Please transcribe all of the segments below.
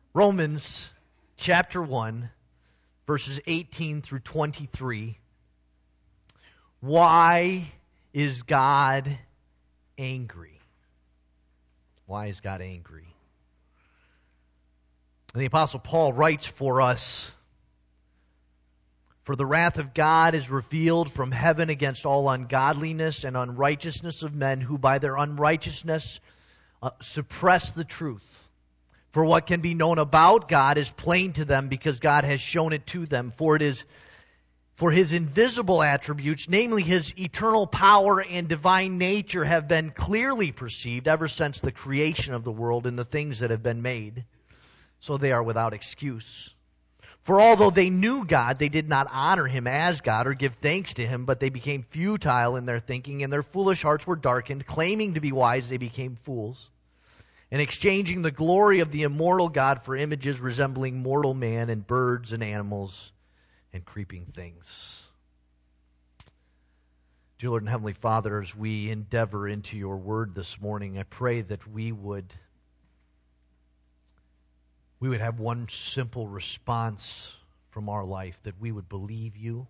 Romans chapter 1, verses 18 through 23. Why is God angry? Why is God angry? And the Apostle Paul writes for us, "For the wrath of God is revealed from heaven against all ungodliness and unrighteousness of men who by their unrighteousness suppress the truth. For what can be known about God is plain to them because God has shown it to them. For His invisible attributes, namely His eternal power and divine nature, have been clearly perceived ever since the creation of the world and the things that have been made. So they are without excuse. For although they knew God, they did not honor Him as God or give thanks to Him, but they became futile in their thinking, and their foolish hearts were darkened. Claiming to be wise, they became fools, and exchanging the glory of the immortal God for images resembling mortal man and birds and animals and creeping things." Dear Lord and Heavenly Father, as we endeavor into your word this morning, I pray that we would have one simple response from our life, that we would believe you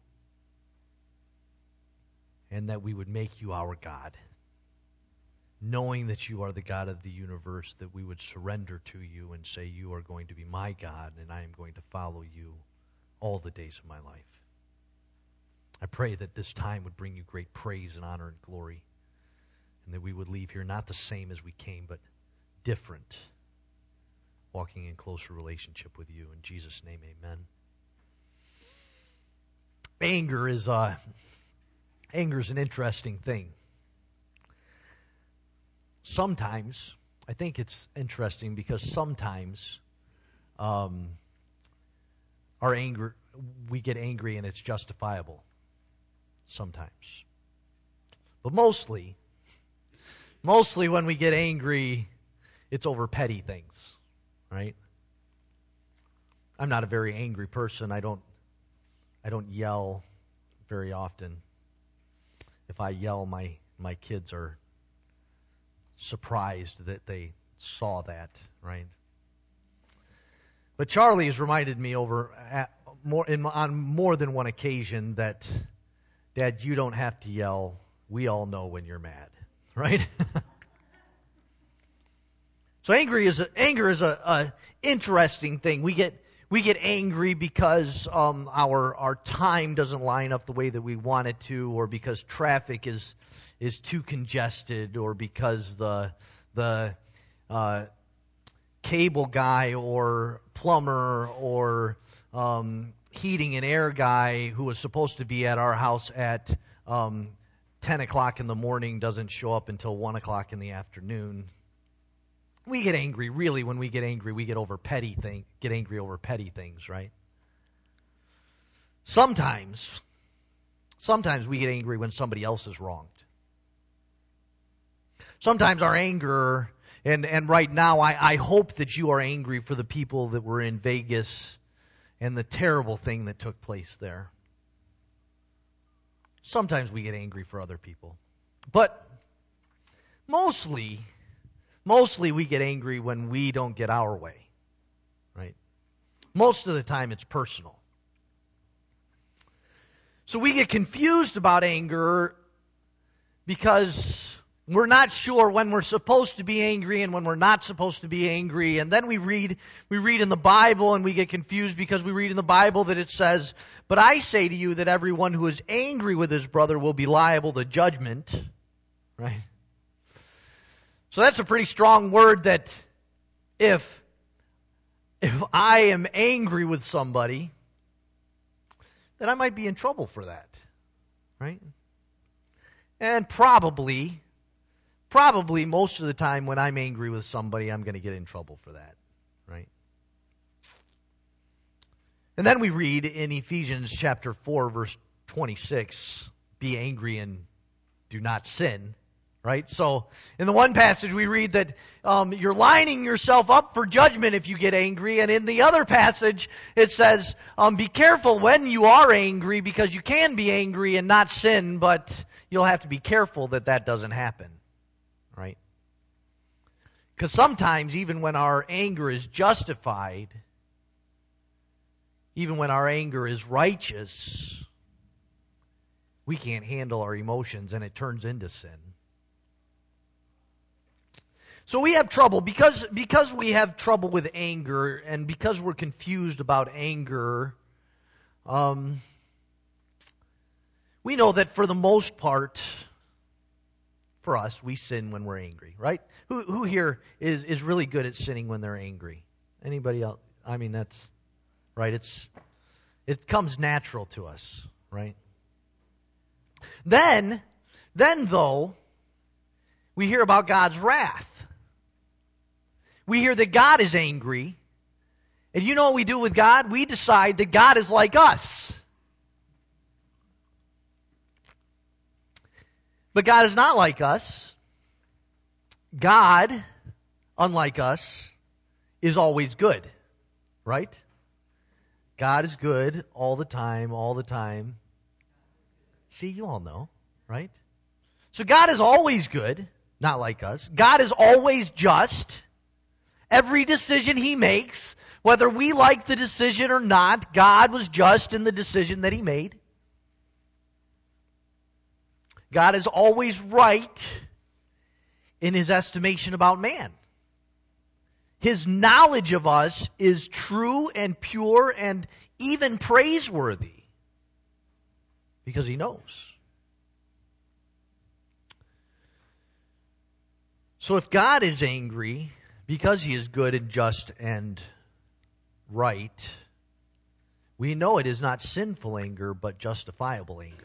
and that we would make you our God. Knowing that you are the God of the universe, that we would surrender to you and say, you are going to be my God and I am going to follow you all the days of my life. I pray that this time would bring you great praise and honor and glory, and that we would leave here not the same as we came, but different, walking in closer relationship with you. In Jesus' name, amen. Anger is an interesting thing. Sometimes, I think it's interesting because sometimes we get angry and it's justifiable. Sometimes. But mostly when we get angry, it's over petty things, right? I'm not a very angry person. I don't yell very often. If I yell, my kids are surprised that they saw that, right? But Charlie has reminded me on more than one occasion that, Dad, you don't have to yell. We all know when you're mad, right? So anger is a interesting thing. We get angry because our time doesn't line up the way that we want it to, or because traffic is too congested, or because the cable guy or plumber or heating and air guy who was supposed to be at our house at 10 o'clock in the morning doesn't show up until 1 o'clock in the afternoon. We get angry. Really, when we get angry, we get angry over petty things, right? Sometimes we get angry when somebody else is wronged. Sometimes our anger, and right now I hope that you are angry for the people that were in Vegas and the terrible thing that took place there. Sometimes we get angry for other people. But mostly we get angry when we don't get our way, right? Most of the time it's personal. So we get confused about anger because we're not sure when we're supposed to be angry and when we're not supposed to be angry. And then we read in the Bible and we get confused because we read in the Bible that it says, "But I say to you that everyone who is angry with his brother will be liable to judgment." Right? So that's a pretty strong word, that if I am angry with somebody, then I might be in trouble for that. Right? And probably most of the time when I'm angry with somebody, I'm going to get in trouble for that, right? And then we read in Ephesians chapter 4, verse 26, "Be angry and do not sin," right? So in the one passage we read that you're lining yourself up for judgment if you get angry, and in the other passage it says, be careful when you are angry, because you can be angry and not sin, but you'll have to be careful that doesn't happen, right? Because sometimes, even when our anger is justified, even when our anger is righteous, we can't handle our emotions and it turns into sin. So we have trouble, because we have trouble with anger and because we're confused about anger, we know that for the most part, for us, we sin when we're angry, right? Who here is really good at sinning when they're angry? Anybody else? I mean, that's right. It comes natural to us, right? Then though, we hear about God's wrath. We hear that God is angry. And you know what we do with God? We decide that God is like us. But God is not like us. God, unlike us, is always good, right? God is good all the time, all the time. See, you all know, right? So God is always good, not like us. God is always just. Every decision He makes, whether we like the decision or not, God was just in the decision that He made. God is always right in His estimation about man. His knowledge of us is true and pure and even praiseworthy because He knows. So if God is angry because He is good and just and right, we know it is not sinful anger but justifiable anger.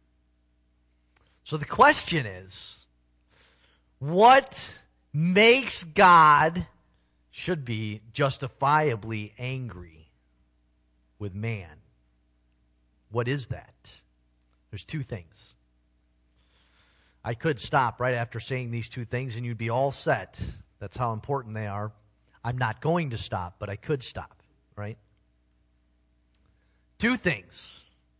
So the question is, what makes God should be justifiably angry with man? What is that? There's two things. I could stop right after saying these two things and you'd be all set. That's how important they are. I'm not going to stop, but I could stop, right? Two things.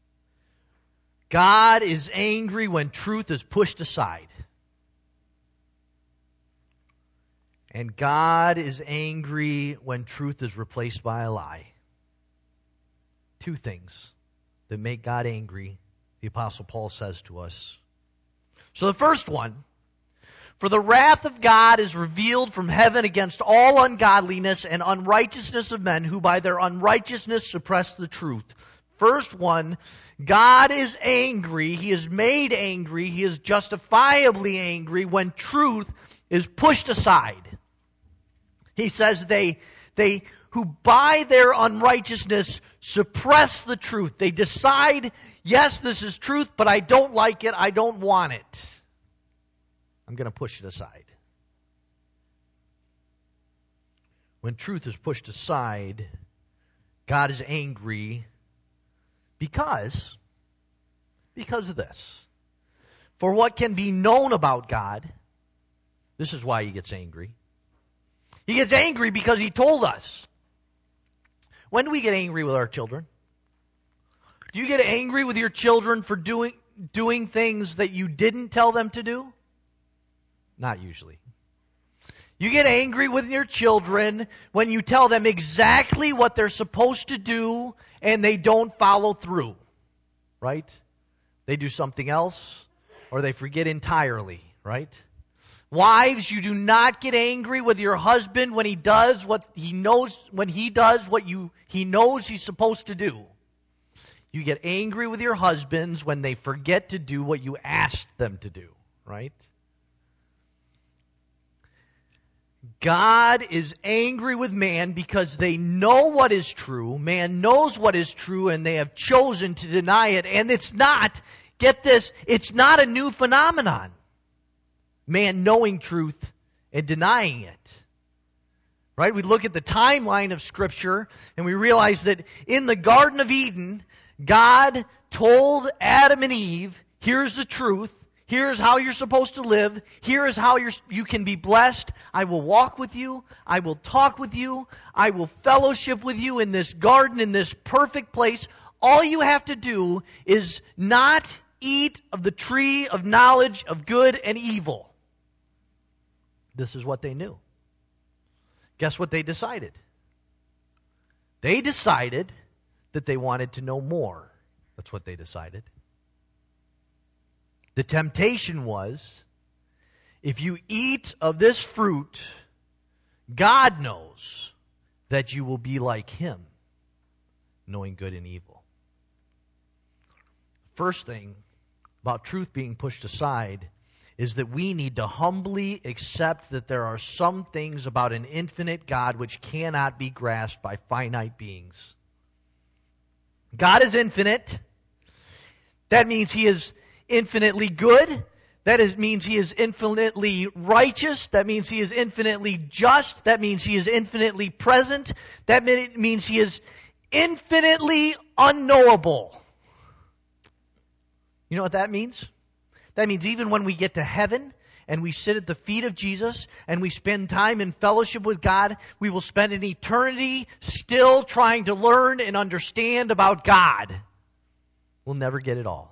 God is angry when truth is pushed aside. And God is angry when truth is replaced by a lie. Two things that make God angry, the Apostle Paul says to us. So the first one, for the wrath of God is revealed from heaven against all ungodliness and unrighteousness of men who by their unrighteousness suppress the truth. First one, God is angry. He is made angry. He is justifiably angry when truth is pushed aside. He says they who by their unrighteousness suppress the truth. They decide, yes, this is truth, but I don't like it. I don't want it. I'm going to push it aside. When truth is pushed aside, God is angry because of this. For what can be known about God, this is why He gets angry. He gets angry because He told us. When do we get angry with our children? Do you get angry with your children for doing things that you didn't tell them to do? Not usually. You get angry with your children when you tell them exactly what they're supposed to do and they don't follow through. Right? They do something else or they forget entirely. Right? Wives, you do not get angry with your husband when he does what he knows, he knows he's supposed to do. You get angry with your husbands when they forget to do what you asked them to do. Right? God is angry with man because they know what is true. Man knows what is true and they have chosen to deny it. And it's not, get this, it's not a new phenomenon. Man knowing truth and denying it. Right? We look at the timeline of Scripture and we realize that in the Garden of Eden, God told Adam and Eve, here's the truth. Here's how you're supposed to live. Here is how you can be blessed. I will walk with you. I will talk with you. I will fellowship with you in this garden, in this perfect place. All you have to do is not eat of the tree of knowledge of good and evil. This is what they knew. guess what they decided? They decided that they wanted to know more. That's what they decided. The temptation was, if you eat of this fruit, God knows that you will be like Him, knowing good and evil. First thing about truth being pushed aside is that we need to humbly accept that there are some things about an infinite God which cannot be grasped by finite beings. God is infinite. That means He is infinitely good. That means He is infinitely righteous. That means He is infinitely just. That means He is infinitely present. That means He is infinitely unknowable. You know what that means? That means even when we get to heaven and we sit at the feet of Jesus and we spend time in fellowship with God, we will spend an eternity still trying to learn and understand about God. We'll never get it all.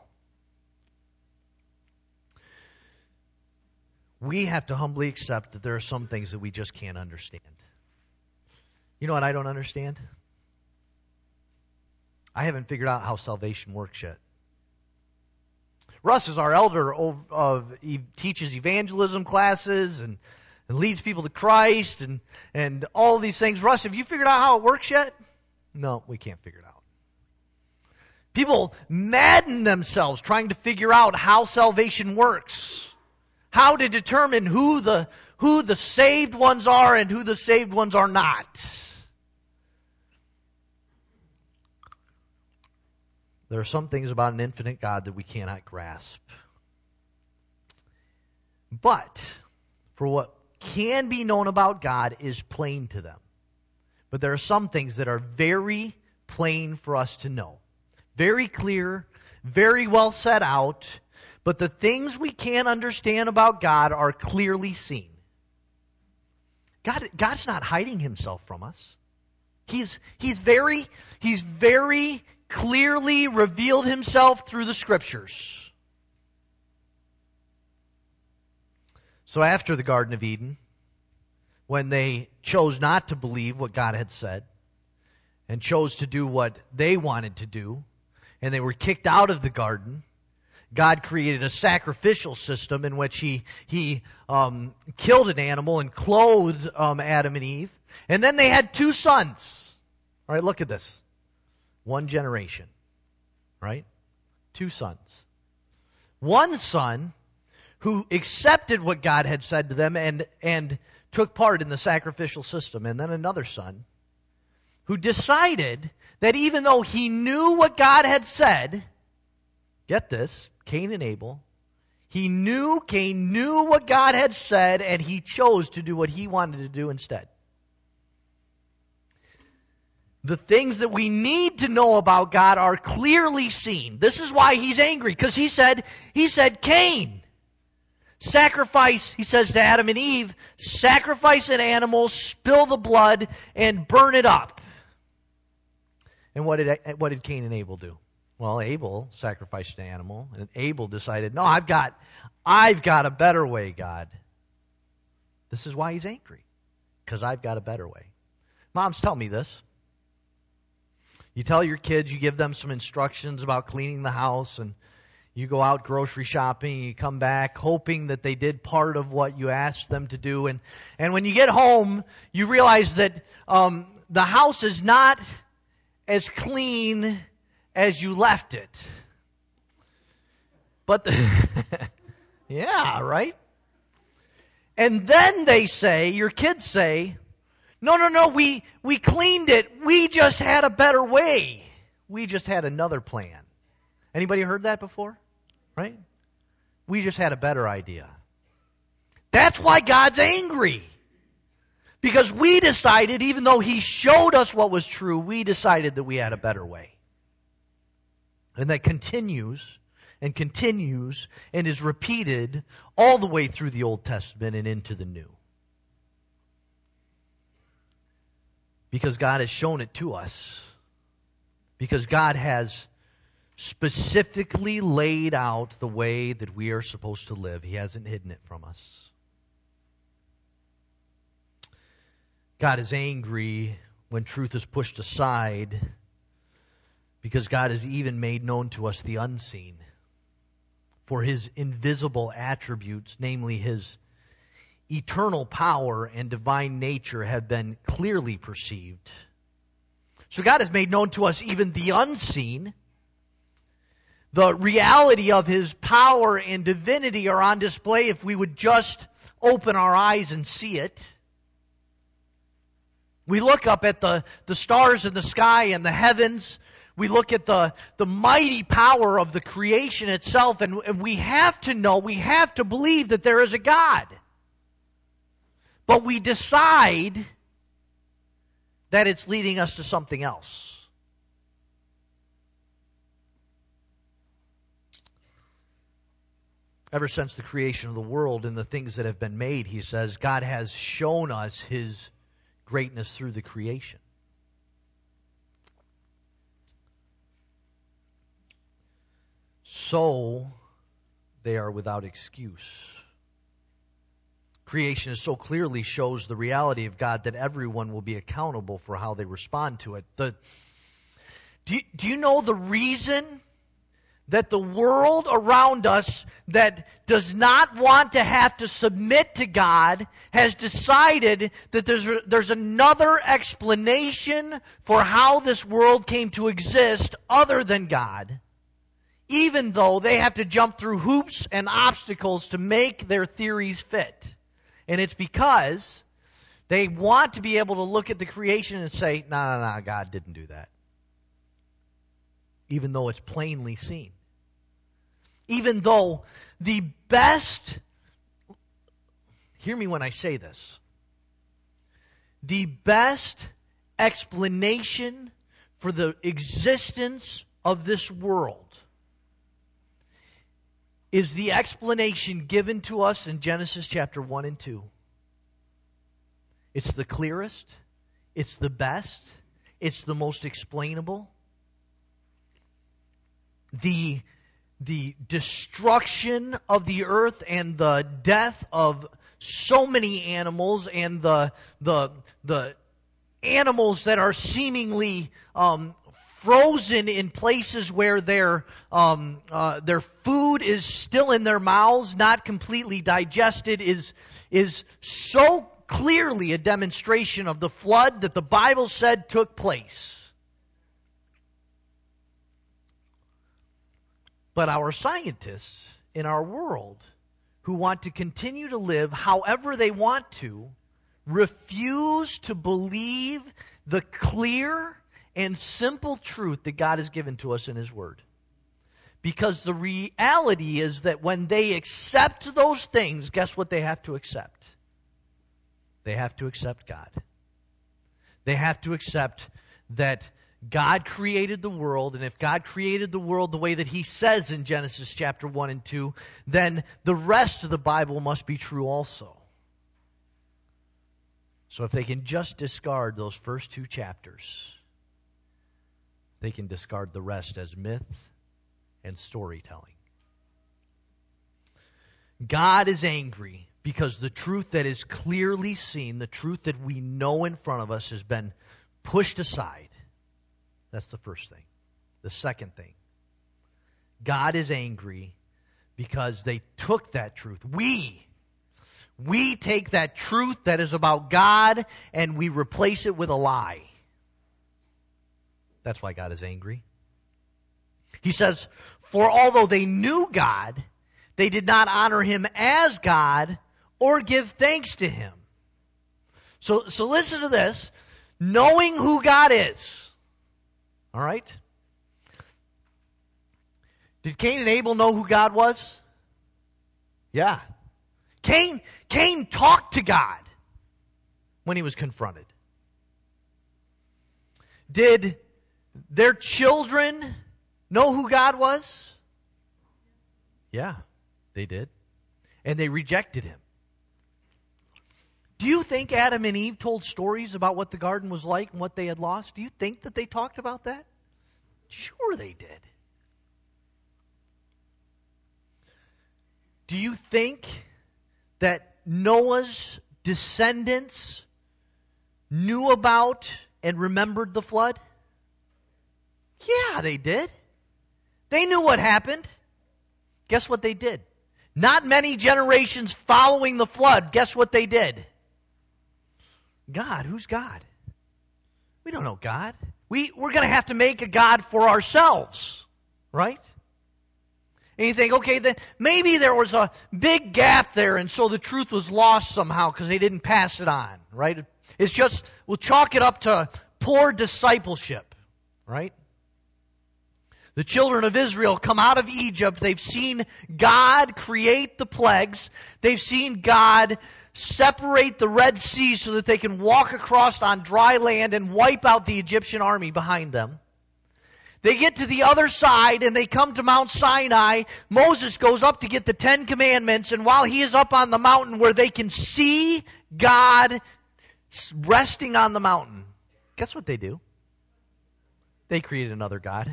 We have to humbly accept that there are some things that we just can't understand. You know what I don't understand? I haven't figured out how salvation works yet. Russ is our elder. He teaches evangelism classes and leads people to Christ and all these things. Russ, have you figured out how it works yet? No, we can't figure it out. People madden themselves trying to figure out how salvation works. How to determine who the saved ones are and who the saved ones are not. There are some things about an infinite God that we cannot grasp. But for what can be known about God is plain to them. But there are some things that are very plain for us to know. Very clear, very well set out. But the things we can't understand about God are clearly seen. God's not hiding Himself from us. He's very clearly revealed Himself through the Scriptures. So after the Garden of Eden, when they chose not to believe what God had said and chose to do what they wanted to do, and they were kicked out of the garden, God created a sacrificial system in which He killed an animal and clothed Adam and Eve. And then they had two sons. All right, look at this. One generation, right? Two sons. One son who accepted what God had said to them and took part in the sacrificial system. And then another son who decided that even though he knew what God had said, get this, Cain and Abel, Cain knew what God had said, and he chose to do what he wanted to do instead. The things that we need to know about God are clearly seen. This is why He's angry, because He said, Cain, sacrifice, He says to Adam and Eve, sacrifice an animal, spill the blood, and burn it up. And what did Cain and Abel do? Well, Abel sacrificed an animal, and Abel decided, no, I've got a better way, God. This is why he's angry, because I've got a better way. Moms, tell me this. You tell your kids, you give them some instructions about cleaning the house, and you go out grocery shopping, and you come back hoping that they did part of what you asked them to do. And when you get home, you realize that the house is not as clean as you left it. But yeah, right? And then they say, your kids say, no, we cleaned it. We just had a better way. We just had another plan. Anybody heard that before? Right? We just had a better idea. That's why God's angry. Because we decided, even though He showed us what was true, we decided that we had a better way. And that continues and continues and is repeated all the way through the Old Testament and into the New. Because God has shown it to us. Because God has specifically laid out the way that we are supposed to live. He hasn't hidden it from us. God is angry when truth is pushed aside because God has even made known to us the unseen. For His invisible attributes, namely His eternal power and divine nature, have been clearly perceived. So God has made known to us even the unseen. The reality of His power and divinity are on display if we would just open our eyes and see it. We look up at the stars in the sky and the heavens. We look at the mighty power of the creation itself, and we have to know, we have to believe that there is a God. But we decide that it's leading us to something else. Ever since the creation of the world and the things that have been made, he says, God has shown us His greatness through the creation. So they are without excuse. Creation so clearly shows the reality of God that everyone will be accountable for how they respond to it. Do you know the reason that the world around us that does not want to have to submit to God has decided that there's another explanation for how this world came to exist other than God, even though they have to jump through hoops and obstacles to make their theories fit? And it's because they want to be able to look at the creation and say, no, God didn't do that. Even though it's plainly seen. Even though the best, hear me when I say this, the best explanation for the existence of this world is the explanation given to us in Genesis chapter 1 and 2. It's the clearest, it's the best, it's the most explainable. The destruction of the earth and the death of so many animals, and the animals that are seemingly frozen in places where their food is still in their mouths, not completely digested, is so clearly a demonstration of the flood that the Bible said took place. But our scientists in our world, who want to continue to live however they want to, refuse to believe the clear and simple truth that God has given to us in His Word. Because the reality is that when they accept those things, guess what they have to accept? They have to accept God. They have to accept that God created the world, and if God created the world the way that He says in Genesis chapter 1 and 2, then the rest of the Bible must be true also. So if they can just discard those first two chapters, they can discard the rest as myth and storytelling. God is angry because the truth that is clearly seen, the truth that we know in front of us, has been pushed aside. That's the first thing. The second thing, God is angry because they took that truth. We take that truth that is about God and we replace it with a lie. That's why God is angry. He says, for although they knew God, they did not honor Him as God or give thanks to Him. So listen to this. Knowing who God is. All right? Did Cain and Abel know who God was? Yeah. Cain talked to God when he was confronted. Did their children know who God was? Yeah, they did. And they rejected Him. Do you think Adam and Eve told stories about what the garden was like and what they had lost? Do you think that they talked about that? Sure they did. Do you think that Noah's descendants knew about and remembered the flood? Yeah, they did. They knew what happened. Guess what they did? Not many generations following the flood, guess what they did? God, who's God? We don't know God. We're going to have to make a God for ourselves, right? And you think, okay, then maybe there was a big gap there, and so the truth was lost somehow because they didn't pass it on, right? It's just, we'll chalk it up to poor discipleship, right? The children of Israel come out of Egypt. They've seen God create the plagues. They've seen God separate the Red Sea so that they can walk across on dry land and wipe out the Egyptian army behind them. They get to the other side and they come to Mount Sinai. Moses goes up to get the 10 Commandments, and while he is up on the mountain where they can see God resting on the mountain, guess what they do? They create another God.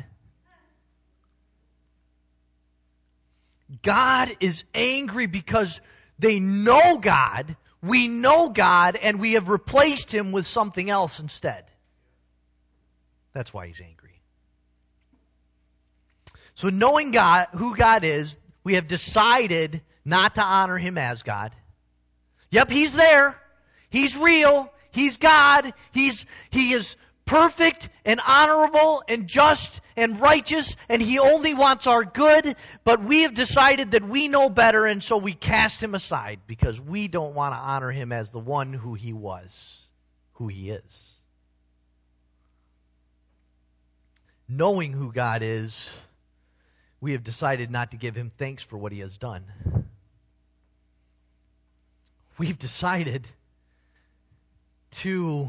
God is angry because they know God, we know God, and we have replaced Him with something else instead. That's why He's angry. So knowing God, who God is, we have decided not to honor Him as God. Yep, He's there. He's real. He's God. He is perfect and honorable and just and righteous, and He only wants our good, but we have decided that we know better, and so we cast Him aside because we don't want to honor Him as the one who He was, who He is. Knowing who God is, we have decided not to give Him thanks for what He has done. We've decided to...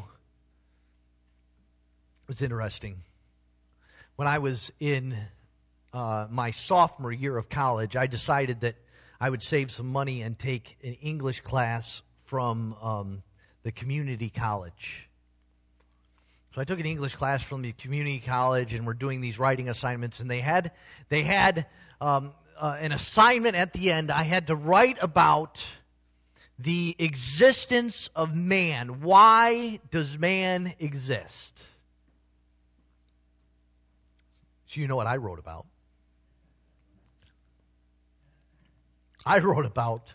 It's interesting. When I was in my sophomore year of college, I decided that I would save some money and take an English class from the community college. So I took an English class from the community college, and we're doing these writing assignments, and they had an assignment at the end. I had to write about the existence of man. Why does man exist? So you know what I wrote about. I wrote about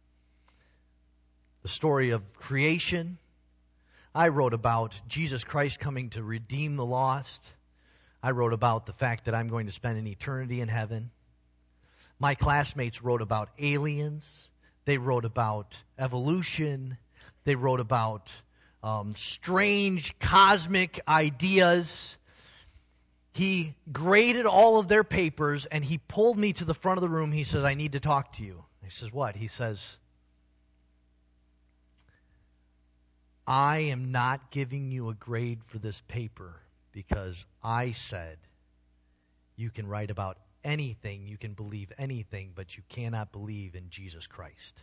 the story of creation. I wrote about Jesus Christ coming to redeem the lost. I wrote about the fact that I'm going to spend an eternity in heaven. My classmates wrote about aliens. They wrote about evolution. They wrote about strange cosmic ideas. He graded all of their papers, and he pulled me to the front of the room. He says, I need to talk to you. I says, what? He says, I am not giving you a grade for this paper because I said you can write about anything, you can believe anything, but you cannot believe in Jesus Christ.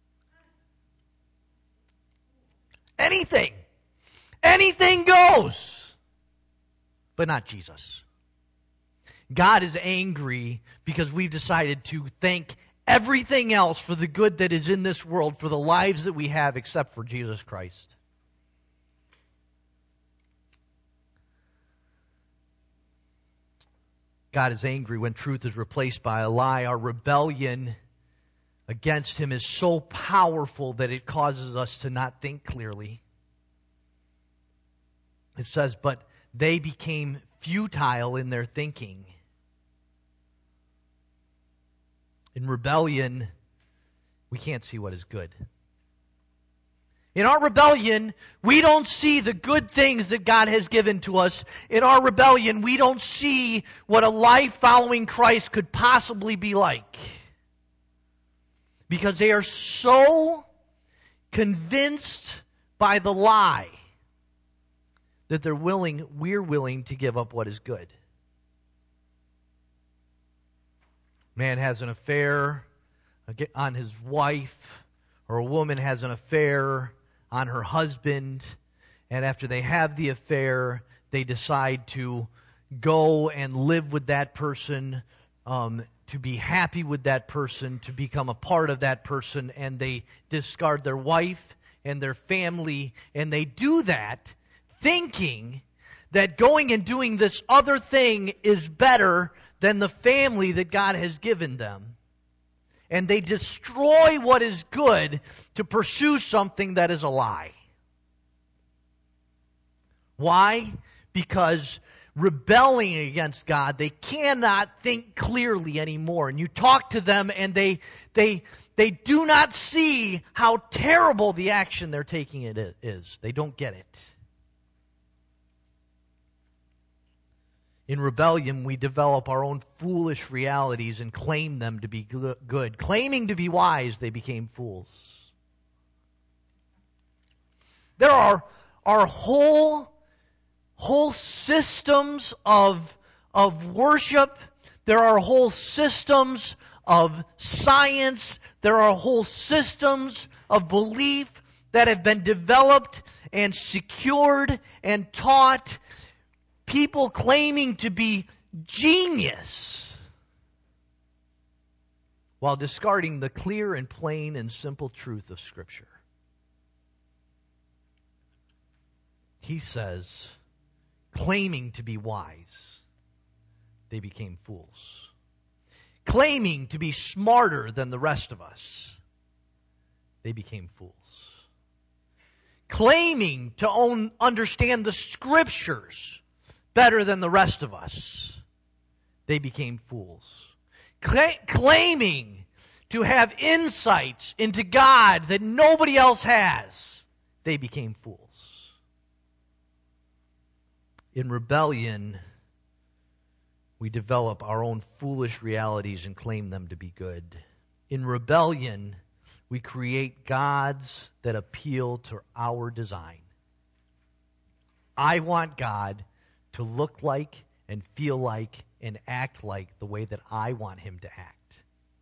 Anything. Anything goes. But not Jesus. God is angry because we've decided to thank everything else for the good that is in this world, for the lives that we have, except for Jesus Christ. God is angry when truth is replaced by a lie. Our rebellion against Him is so powerful that it causes us to not think clearly. It says, but they became futile in their thinking. In rebellion, we can't see what is good. In our rebellion, we don't see the good things that God has given to us. In our rebellion, we don't see what a life following Christ could possibly be like. Because they are so convinced by the lie that we're willing to give up what is good. Man has an affair on his wife, or a woman has an affair on her husband, and after they have the affair, they decide to go and live with that person, to be happy with that person, to become a part of that person, and they discard their wife, and their family, and they do that thinking that going and doing this other thing is better than the family that God has given them. And they destroy what is good to pursue something that is a lie. Why? Because rebelling against God, they cannot think clearly anymore. And you talk to them and they do not see how terrible the action they're taking it is. They don't get it. In rebellion, we develop our own foolish realities and claim them to be good. Claiming to be wise, they became fools. There are whole systems of worship. There are whole systems of science. There are whole systems of belief that have been developed and secured and taught. People claiming to be genius while discarding the clear and plain and simple truth of Scripture. He says, claiming to be wise, they became fools. Claiming to be smarter than the rest of us, they became fools. Claiming to understand the Scriptures better than the rest of us, they became fools. Claiming to have insights into God that nobody else has, they became fools. In rebellion, we develop our own foolish realities and claim them to be good. In rebellion, we create gods that appeal to our design. I want God to look like and feel like and act like the way that I want Him to act.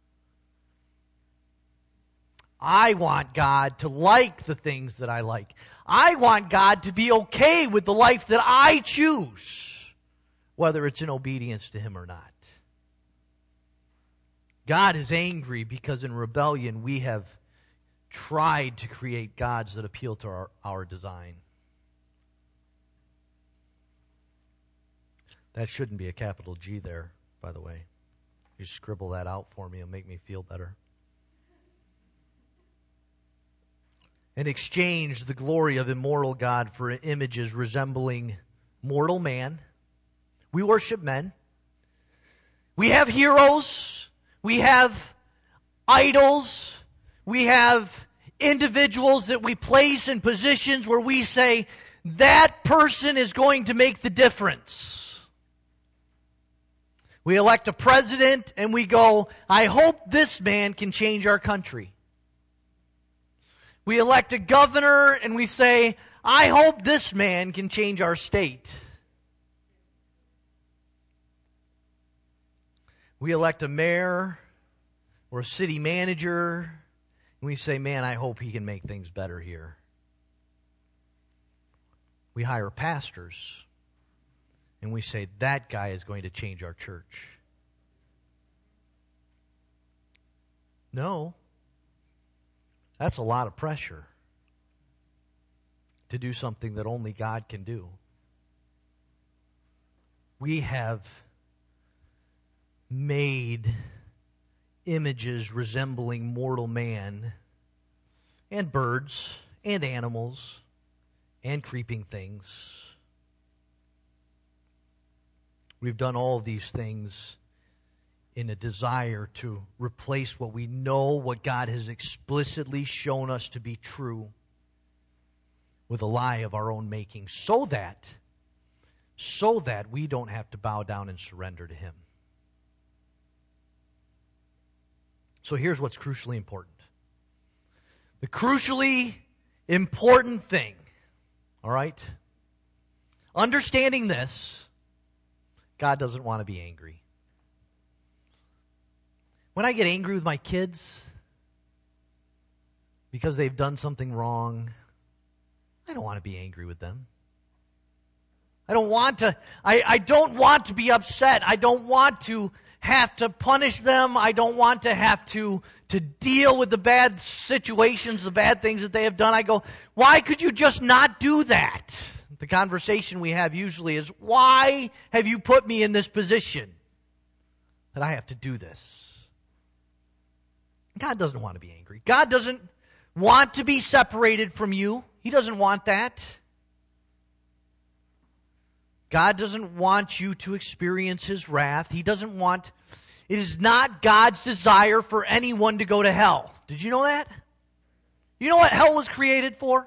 I want God to like the things that I like. I want God to be okay with the life that I choose, whether it's in obedience to Him or not. God is angry because in rebellion we have tried to create gods that appeal to our design. That shouldn't be a capital G there, by the way. You scribble that out for me, it'll make me feel better. And exchange the glory of immortal God for images resembling mortal man. We worship men. We have heroes. We have idols. We have individuals that we place in positions where we say, that person is going to make the difference. We elect a president and we go, I hope this man can change our country. We elect a governor and we say, I hope this man can change our state. We elect a mayor or a city manager and we say, man, I hope he can make things better here. We hire pastors and we say, that guy is going to change our church. No. That's a lot of pressure to do something that only God can do. We have made images resembling mortal man and birds and animals and creeping things. We've done all of these things in a desire to replace what we know, what God has explicitly shown us to be true, with a lie of our own making, so that we don't have to bow down and surrender to Him. So here's what's crucially important. The crucially important thing, all right? Understanding this, God doesn't want to be angry. When I get angry with my kids because they've done something wrong, I don't want to be angry with them. I don't want to be upset. I don't want to have to punish them. I don't want to have to deal with the bad situations, the bad things that they have done. I go, why could you just not do that? The conversation we have usually is, why have you put me in this position that I have to do this? God doesn't want to be angry. God doesn't want to be separated from you. He doesn't want that. God doesn't want you to experience His wrath. It is not God's desire for anyone to go to hell. Did you know that? You know what hell was created for?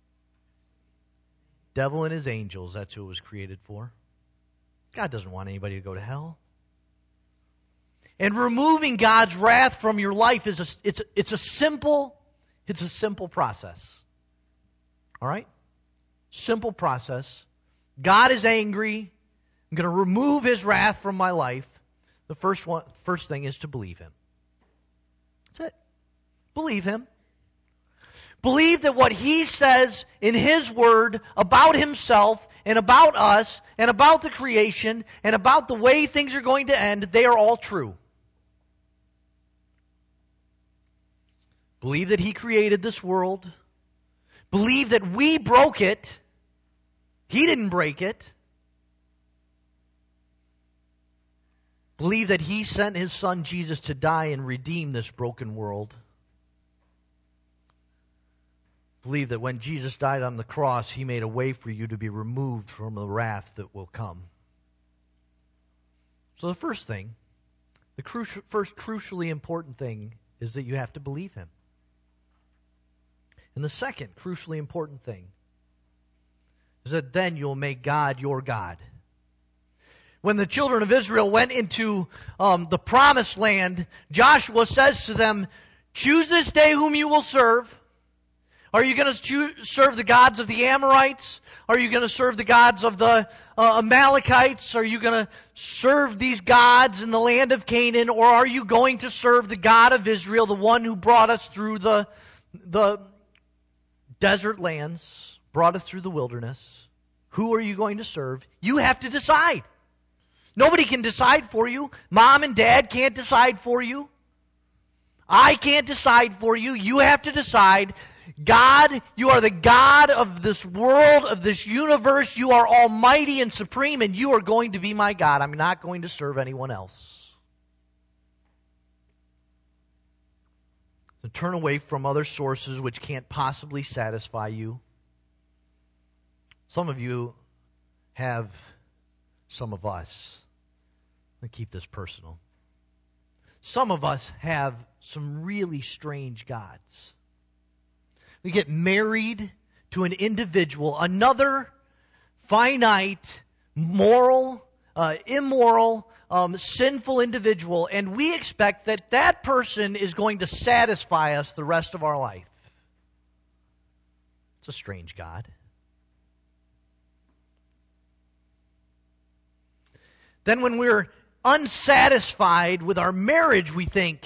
Devil and his angels, that's who it was created for. God doesn't want anybody to go to hell. And removing God's wrath from your life is a simple process. All right? Simple process. God is angry. I'm going to remove His wrath from my life. The first thing is to believe Him. That's it. Believe Him. Believe that what He says in His Word about Himself and about us and about the creation and about the way things are going to end, they are all true. Believe that He created this world. Believe that we broke it. He didn't break it. Believe that He sent His Son Jesus to die and redeem this broken world. Believe that when Jesus died on the cross, He made a way for you to be removed from the wrath that will come. So the first thing, first crucially important thing is that you have to believe Him. And the second crucially important thing is that then you'll make God your God. When the children of Israel went into the promised land, Joshua says to them, choose this day whom you will serve. Are you going to serve the gods of the Amorites? Are you going to serve the gods of the Amalekites? Are you going to serve these gods in the land of Canaan? Or are you going to serve the God of Israel, the one who brought us through the desert lands, brought us through the wilderness? Who are you going to serve? You have to decide. Nobody can decide for you. Mom and Dad can't decide for you. I can't decide for you. You have to decide. God, you are the God of this world, of this universe. You are almighty and supreme, and you are going to be my God. I'm not going to serve anyone else. So turn away from other sources which can't possibly satisfy you. Some of you have, some of us, let me keep this personal. Some of us have some really strange gods. We get married to an individual, another finite, moral, immoral, sinful individual, and we expect that that person is going to satisfy us the rest of our life. It's a strange God. Then when we're unsatisfied with our marriage, we think,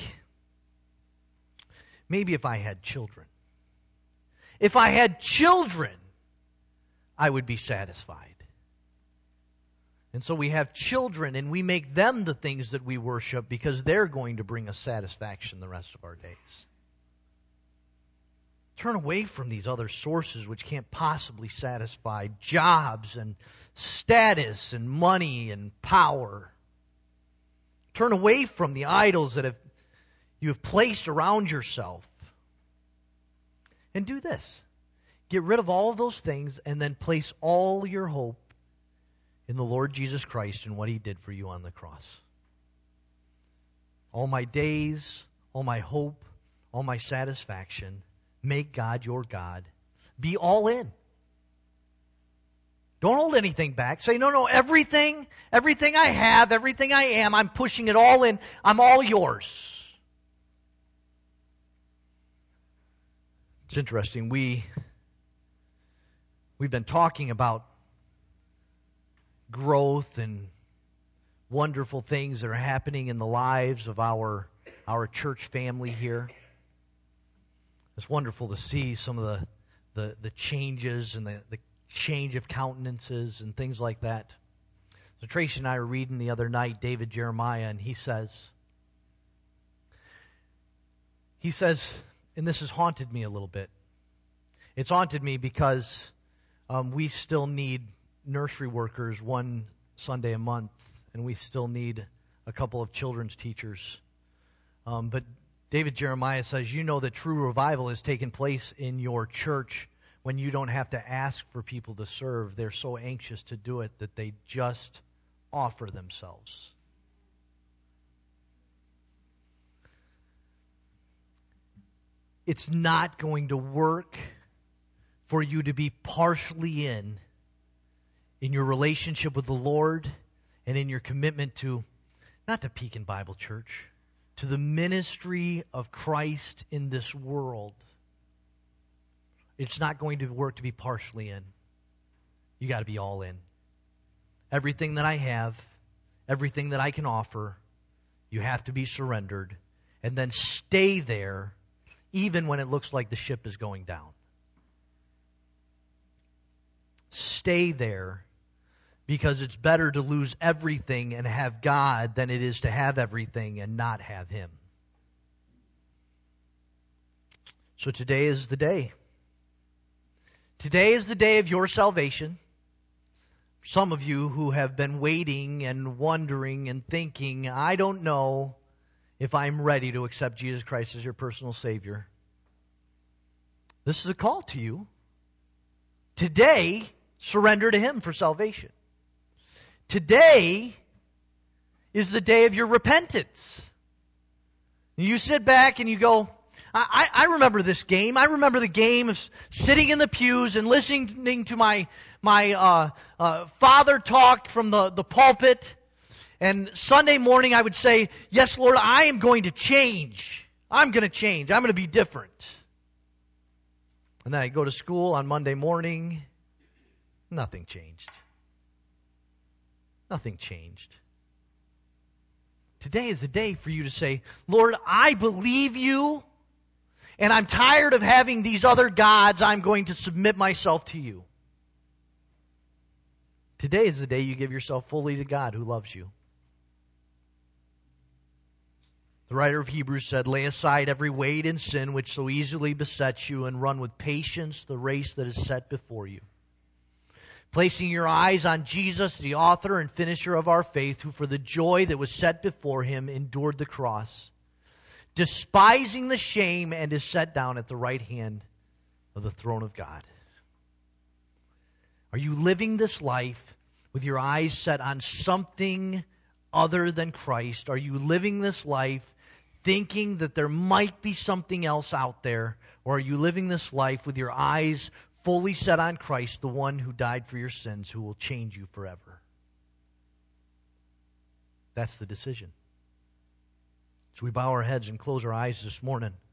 maybe if I had children. If I had children, I would be satisfied. And so we have children and we make them the things that we worship because they're going to bring us satisfaction the rest of our days. Turn away from these other sources which can't possibly satisfy. Jobs and status and money and power. Turn away from the idols that you have placed around yourself. And do this. Get rid of all of those things and then place all your hope in the Lord Jesus Christ and what He did for you on the cross. All my days, all my hope, all my satisfaction, make God your God. Be all in. Don't hold anything back. Say, no, everything I have, everything I am, I'm pushing it all in. I'm all yours. It's interesting. We've been talking about growth and wonderful things that are happening in the lives of our church family here. It's wonderful to see some of the changes and the change of countenances and things like that. So Tracy and I were reading the other night David Jeremiah, and he says, and this has haunted me a little bit. It's haunted me because we still need nursery workers one Sunday a month, and we still need a couple of children's teachers. But David Jeremiah says, you know that true revival has taken place in your church when you don't have to ask for people to serve. They're so anxious to do it that they just offer themselves. It's not going to work for you to be partially in your relationship with the Lord and in your commitment to, not to Pekin Bible Church, to the ministry of Christ in this world. It's not going to work to be partially in. You got to be all in. Everything that I have, everything that I can offer, you have to be surrendered, and then stay there even when it looks like the ship is going down. Stay there, because it's better to lose everything and have God than it is to have everything and not have Him. So today is the day. Today is the day of your salvation. Some of you who have been waiting and wondering and thinking, I don't know if I'm ready to accept Jesus Christ as your personal Savior. This is a call to you. Today, surrender to Him for salvation. Today is the day of your repentance. You sit back and you go, I remember this game. I remember the game of sitting in the pews and listening to my father talk from the pulpit. And Sunday morning I would say, yes, Lord, I am going to change. I'm going to change. I'm going to be different. And then I go to school on Monday morning. Nothing changed. Nothing changed. Today is the day for you to say, Lord, I believe you, and I'm tired of having these other gods. I'm going to submit myself to you. Today is the day you give yourself fully to God who loves you. The writer of Hebrews said, lay aside every weight and sin which so easily besets you, and run with patience the race that is set before you. Placing your eyes on Jesus, the author and finisher of our faith, who for the joy that was set before Him endured the cross, despising the shame, and is set down at the right hand of the throne of God. Are you living this life with your eyes set on something other than Christ? Are you living this life thinking that there might be something else out there? Or are you living this life with your eyes fully set on Christ, the one who died for your sins, who will change you forever? That's the decision. So we bow our heads and close our eyes this morning.